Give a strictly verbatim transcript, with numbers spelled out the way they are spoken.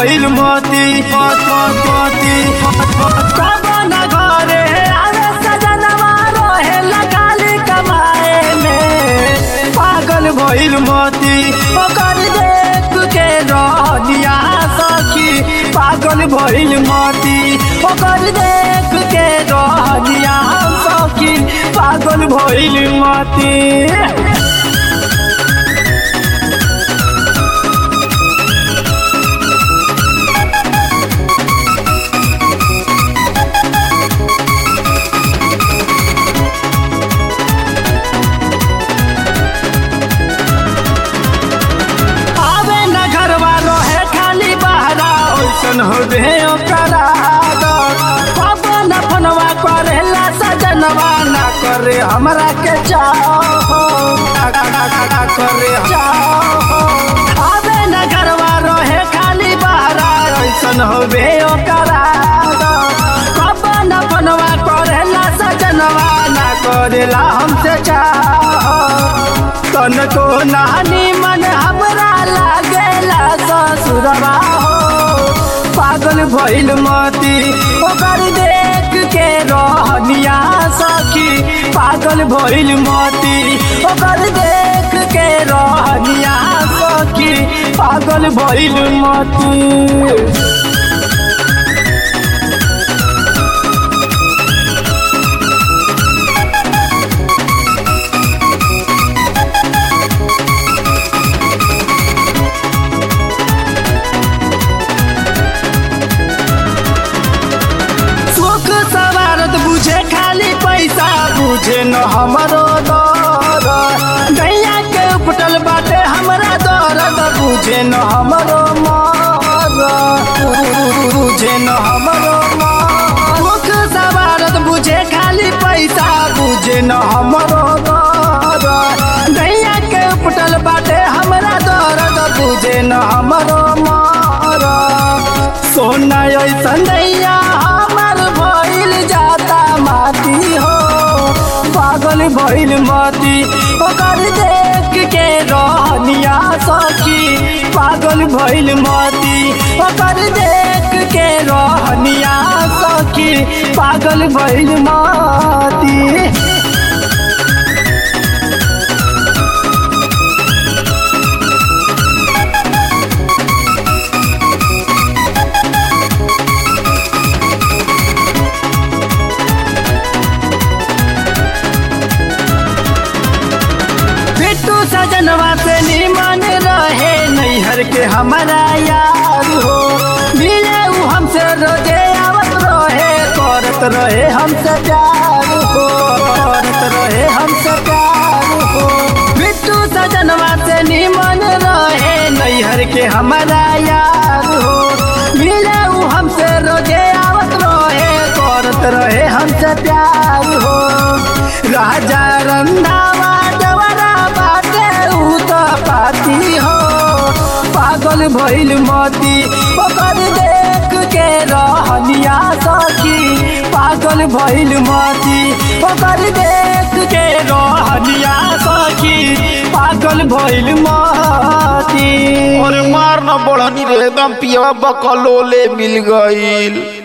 भइल मोती मोती कबन घरे आवे सजनवा रहे लगाली कमाए में पागल भइल मोती ओकर देख के रहनिया सखी पागल भइल मोती ओकर देख के रहनिया सखी पागल भइल मोती। होबे ओकरा पवन फनवा करेला सजनवा ना करे हमरा के चाहो करे चाहो आबे न घरवा रहे खाली बहरा ऐसन होबे ओकरा पवन फनवा करेला सजनवा ना करेला हमसे चाहो तनको नानी मन हमरा लागेला ससुरवा पागल भइल मोती ओकर देख के रहनिया सखी पागल भइल मोती ओकर देख के रहनिया सखी पागल भइल मोती। बुझे खाली पैसा बुझे न हमरो दर्द गैया के उपटल बाटे हमरा दर्द बुझे न हमरो मर्द बुझे न हमरो मुख सवारत बुझे खाली पैसा बुझे न हमरो दर्द गैया के उपटल बाटे हमरा दर्द बुझे न हमरो मर्द सोना ऐसन दैया हमर भइल जाता माटी हो पागल भइल मोती ओकर देख के रहनिया सखी पागल भइल मोती ओकर देख के रहनिया सखी पागल भइल मोती। सजनवा से निमन रहे नैहर के हमारा यार हो मिले उ हमसे रोजे आवत रहे करत रहे हमसे प्यार हो करत रहे हमसे प्यार हो बिट्टू सजनवा से निमन रहे नैहर के हमारा यार हो मिले उ हमसे रोजे आवत रहे करत रहे हमसे प्यार हो राजा रंधावा पाती हो पागल भइल मोती ओकर देख के रहनिया सखी पागल भइल मोती ओकर देख के रहनिया सखी पागल भइल मोती। और मार न बढ़नी रे एकदम पियवा बकलोले मिल गईल।